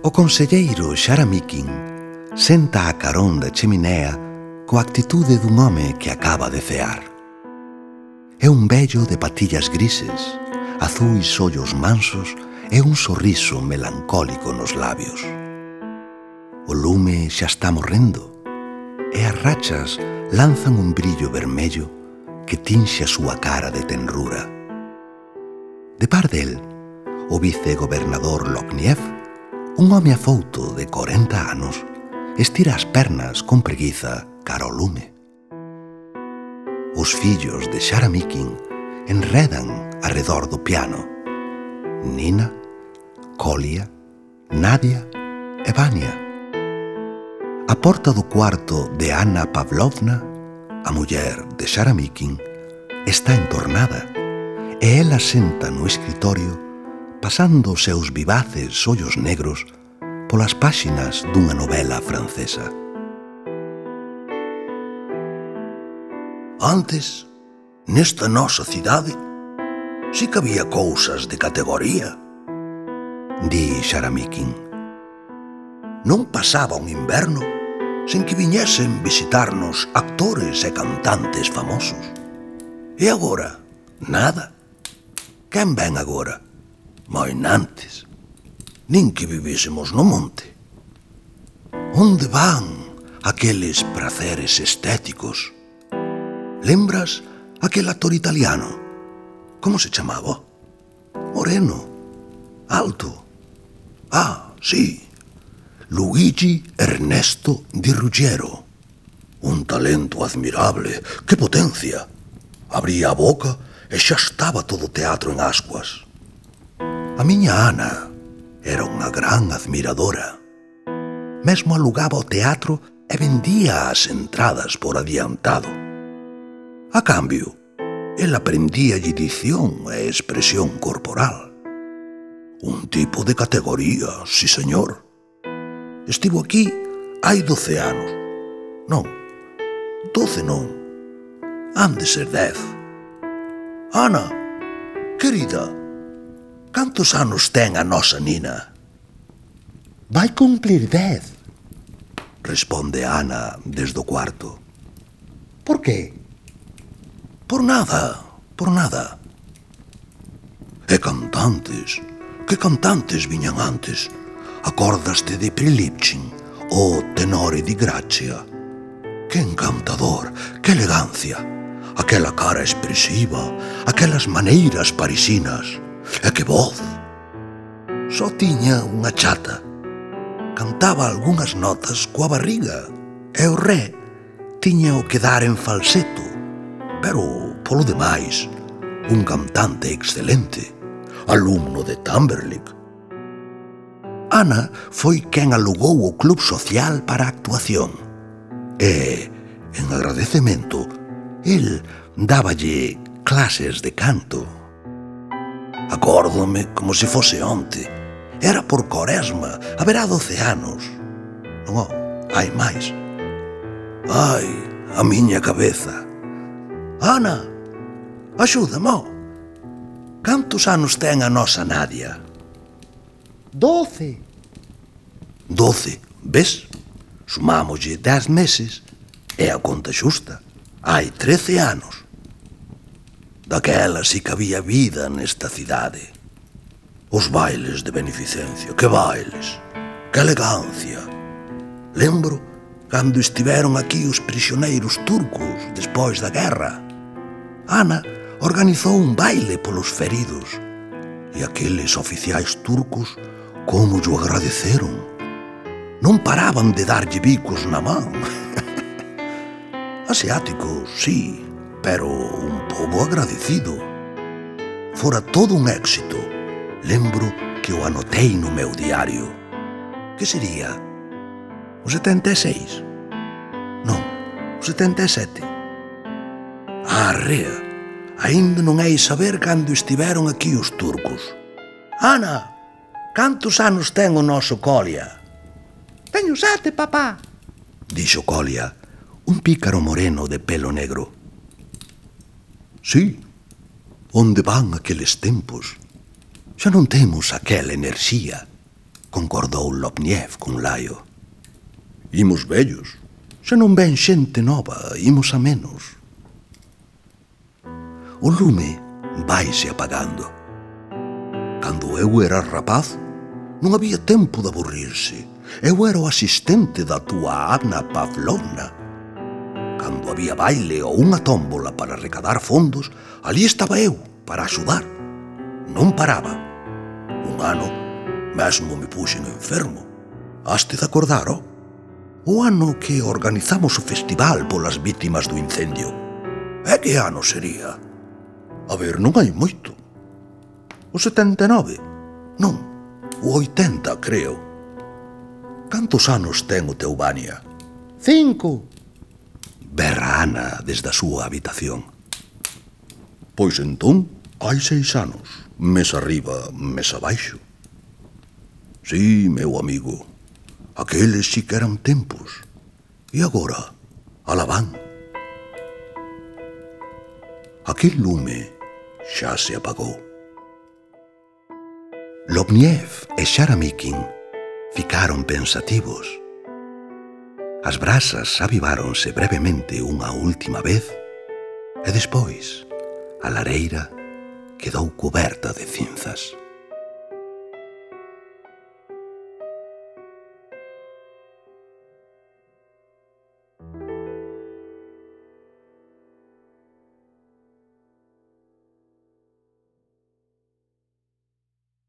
O conselleiro Xaramiquín senta a carón da cheminea coa actitude dun home que acaba de cear. É un vello de patillas grises, azuis ollos mansos e un sorriso melancólico nos labios. O lume xa está morrendo e as rachas lanzan un brillo vermello que tinxe a súa cara de tenrura. De par del, o vicegobernador Lokniev, un home afouto de 40 anos, estira as pernas con preguiza cara ao lume. Os fillos de Xaramiquín enredan arredor do piano. Nina, Kolia, Nadia e Vania. A porta do cuarto de Anna Pavlovna, a muller de Xaramiquín, está entornada e ela senta no escritorio pasando os seus vivaces ollos negros polas páxinas dunha novela francesa. Antes, nesta nosa cidade, si que había cousas de categoría, di Xaramiquín. Non pasaba un inverno sen que viñesen visitarnos actores e cantantes famosos. E agora, nada. Quen ven agora? Moinantes. Nin que vivésemos no monte. Onde van aqueles praceres estéticos? Lembras aquel actor italiano? Como se chamaba? Moreno. Alto. Ah, sí. Luigi Ernesto Di Ruggiero. Un talento admirable. Que potencia. Abría a boca e xa estaba todo o teatro en ascuas. A miña Ana era unha gran admiradora. Mesmo alugaba o teatro e vendía as entradas por adiantado. A cambio, el aprendíalle dición e expresión corporal. Un tipo de categoría, sí señor. Estivo aquí hai 12 anos. Non, 12 non. Han de ser 10. Ana, querida, cantos anos ten a nosa Nina? Vai cumplir 10. Responde Ana desde o cuarto. Por qué? Por nada, por nada. E cantantes, que cantantes viñan antes? Acordaste de Prilipchin, o tenore di Grazia? Que encantador, que elegancia, aquela cara expresiva, aquelas maneiras parisinas, e que voz. Só tiña unha chata. Cantaba algunhas notas coa barriga, e o ré tiña o que dar en falseto, pero, polo demais, un cantante excelente, alumno de Tamberlik. Ana foi quen alugou o club social para a actuación e, en agradecemento, el dáballe clases de canto. Acórdome como se fose onte. Era por Coresma, haberá 12 anos. Non, hai máis. Ai, a miña cabeza. Ana, axúdame. Cantos anos ten a nosa Nadia? 12. 12, ves? Sumámoslle 10 meses e a conta xusta. Hai 13 anos. Daquela si que había vida nesta cidade. Os bailes de beneficencia, que bailes, que elegancia. Lembro cando estiveron aquí os prisioneiros turcos despois da guerra. Ana organizou un baile polos feridos e aqueles oficiais turcos como llo agradeceron. Non paraban de darlle bicos na man. Asiáticos, sí, pero un pouco agradecido. Fora todo un éxito. Lembro que o anotei no meu diario. Que sería? O 76? Non, o 77. Arrea, aínda non hei saber cando estiveron aquí os turcos. Ana, cantos anos ten o noso Kolia? Teño 7, papá, dixo Kolia, un pícaro moreno de pelo negro. Sí, onde van aqueles tempos? Xa non temos aquela enerxía. concordou Lopniev cun laio. Imos vellos. Se non ven xente nova, imos a menos. O lume vaise apagando. Cando eu era rapaz, non había tempo de aburrirse. Eu era o asistente da túa Anna Pavlovna. Cando había baile ou unha tómbola para recadar fondos, ali estaba eu para axudar. Non paraba. Un ano, mesmo me puxen enfermo. Haste de acordar, ó? O ano que organizamos o festival polas vítimas do incendio. E que ano sería? A ver, non hai moito. O 79? Non, o 80, creo. Cantos anos ten o teu Vania? 5. Berra Ana desde a súa habitación. Pois entón, hai 6 anos. Mes arriba, mes abaixo. Sí, meu amigo. Aqueles sí que eran tempos. E agora, alá van. Aquel lume xa se apagou. Lopniev e Sharamikin ficaron pensativos. As brasas aviváronse brevemente unha última vez e despois a lareira quedou cuberta de cinzas.